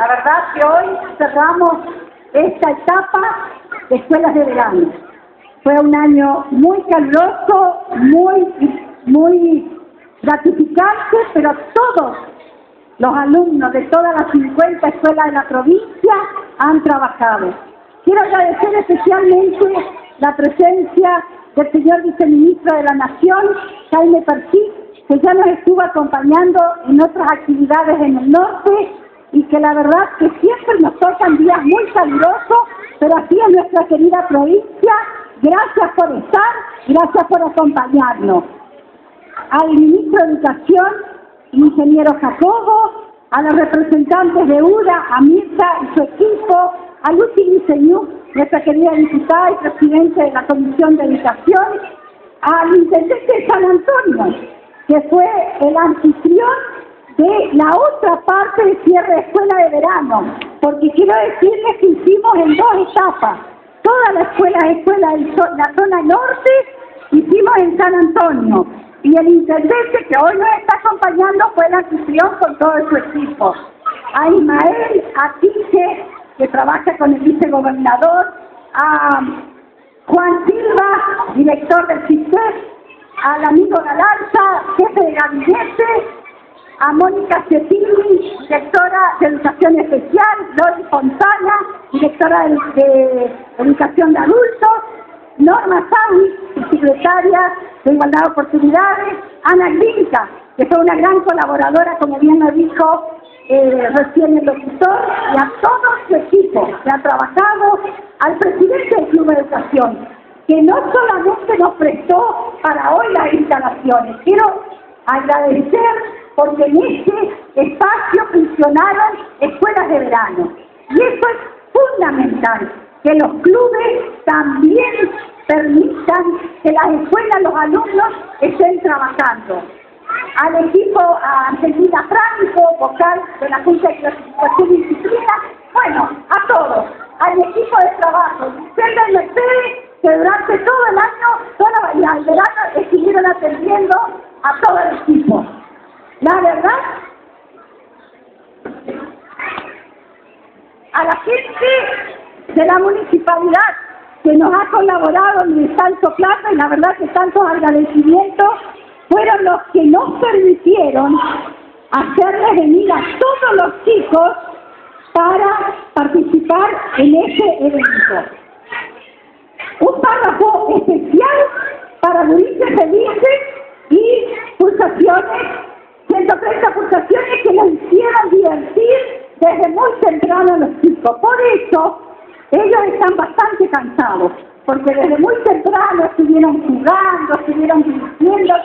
La verdad que hoy cerramos esta etapa de escuelas de verano. Fue un año muy caluroso, muy gratificante, pero todos los alumnos de todas las 50 escuelas de la provincia han trabajado. Quiero agradecer especialmente la presencia del señor viceministro de la Nación, Jaime Persic, que ya nos estuvo acompañando en otras actividades en el norte y que la verdad que siempre nos tocan días muy calurosos, pero así es nuestra querida provincia. Gracias por estar, gracias por acompañarnos. Al ministro de Educación, ingeniero Jacobo, a los representantes de UDA, a Mirta y su equipo, a Lucy Liceñú, nuestra querida diputada y presidente de la Comisión de Educación, al intendente de San Antonio, que fue el anfitrión de la otra parte de cierre de escuela de verano, porque quiero decirles que hicimos en dos etapas. Toda la escuela de la zona norte hicimos en San Antonio, y el intendente que hoy nos está acompañando fue el anfitrión con todo su equipo. A Ismael, a Tige, que trabaja con el vicegobernador, a Juan Silva, director del CISES, al amigo Galarza, jefe de gabinete, a Mónica Cetini, directora de Educación Especial, Lori Fontana, directora de Educación de Adultos, Norma Sawi, secretaria de Igualdad de Oportunidades, Ana Grinca, que fue una gran colaboradora, como bien lo dijo recién el locutor, y a todo su equipo que ha trabajado, al presidente del Club de Educación, que no solamente nos prestó para hoy las instalaciones. Quiero agradecer porque en este espacio funcionaron escuelas de verano. Y eso es fundamental, que los clubes también permitan que las escuelas, los alumnos estén trabajando. Al equipo, a Argentina Franco, vocal de la Junta de Clasificación y Disciplina, bueno, a todos, al equipo de trabajo, Griselda y Mercedes, que durante todo el año, el verano, estuvieron atendiendo a todo el equipo. La verdad, a la gente de la municipalidad que nos ha colaborado en tanto plata, y la verdad que tantos agradecimientos, fueron los que nos permitieron hacerles venir a todos los chicos para participar en ese evento. Un párrafo especial para gurises felices y pulsaciones, 130 pulsaciones que nos hicieron divertir desde muy temprano a los chicos. Por eso ellos están bastante cansados, porque desde muy temprano estuvieron jugando, estuvieron divirtiéndose,